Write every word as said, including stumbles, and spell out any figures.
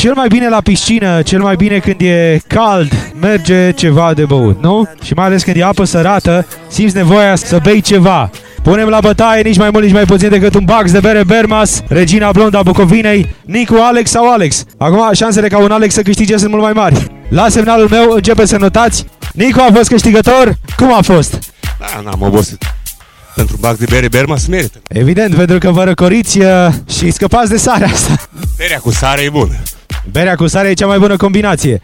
cel mai bine la piscină, cel mai bine când e cald, merge ceva de băut, nu? Și mai ales când e apă sărată, simți nevoia să bei ceva. Punem la bătaie nici mai mult, nici mai puțin decât un box de bere Bermas, regina blondă a Bucovinei, Nicu, Alex sau Alex. Acum șansele ca un Alex să câștige sunt mult mai mari. La semnalul meu începe să notați. Nicu a fost câștigător. Cum a fost? Da, n-am obosit. Pentru box de bere Bermas merită. Evident, pentru că vă răcoriți uh, și scăpați de sarea asta. Berea cu sare e bună. Berea cu sare e cea mai bună combinație.